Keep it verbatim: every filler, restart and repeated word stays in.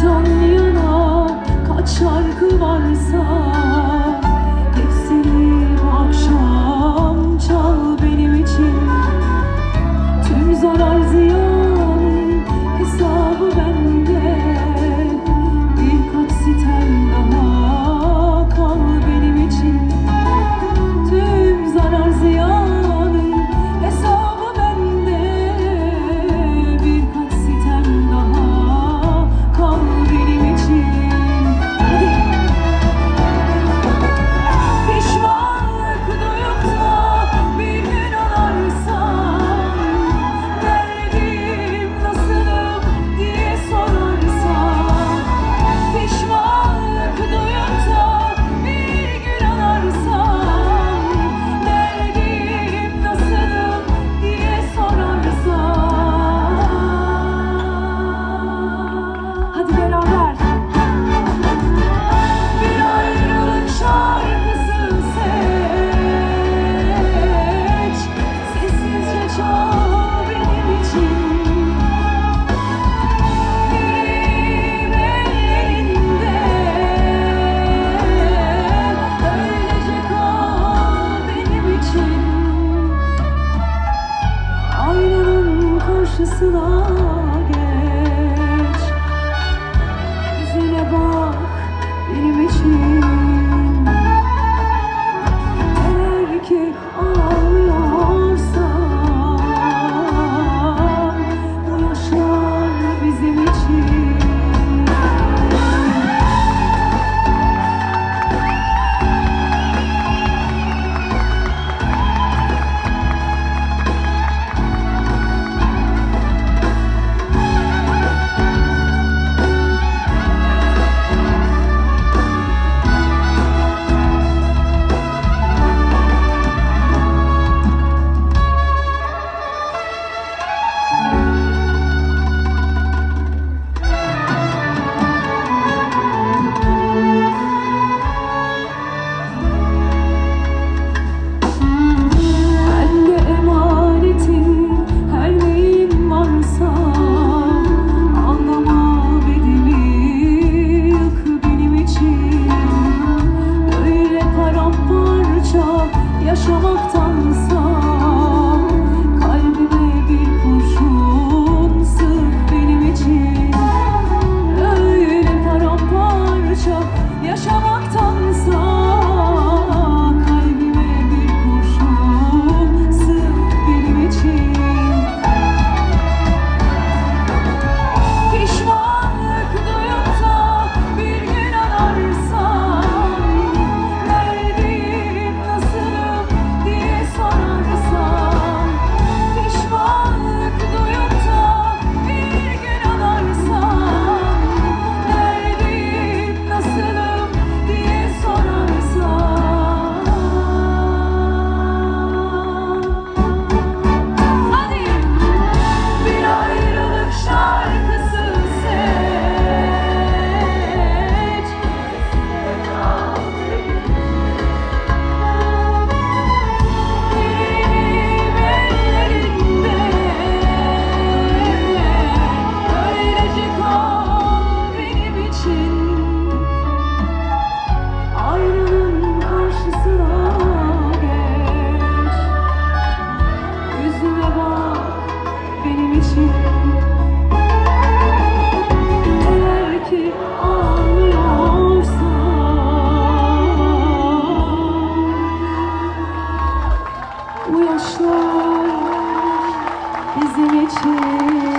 Baştan yana kaç şarkı varsa hepsini bu akşam çal benim için. Tüm zarar ziyanın hesabı bende. Birkaç sitem daha kal benim için. Tüm zarar ziyanın hesabı bende. Birkaç sitem daha kal benim için. Hadi. Pişmanlık duyup da bir gün ağlarsam, derdim nasılım diye sorarsam. Pişmanlık duyup da bir gün ağlarsam, derdim nasılım diye sorarsam. Hadi beraber. Bir ayrılık şarkısı seç, sessizce çal benim için. Yüreğim ellerinde, öylece kal benim için. Aynanın karşısına geç, yüzüne bak benim için. Eğer ki ağlıyorsan, bu yaşlar bizim için. Bende emanetin her neyin varsa, anlama bedeli yak benim için. Böyle paramparça yaşamaktansa, kalbime bir kurşun sık benim için. Öyle paramparça yaşamaktansa, kalbime bir kurşun sık benim için. Pişmanlık duyup da bir gün ağlarsam, derdim nasılım diye sorarsam. Pişmanlık duyup da bir gün ağlarsam, derdim nasılım diye sorarsam. Hadi. Bir ayrılık şarkısı seç, yüreğim ellerinde, öylece kal benim için. Aynanın karşısına geç, yüzüme bak benim için. Eğer ki ağlıyorsan, bu yaşlar bizim için.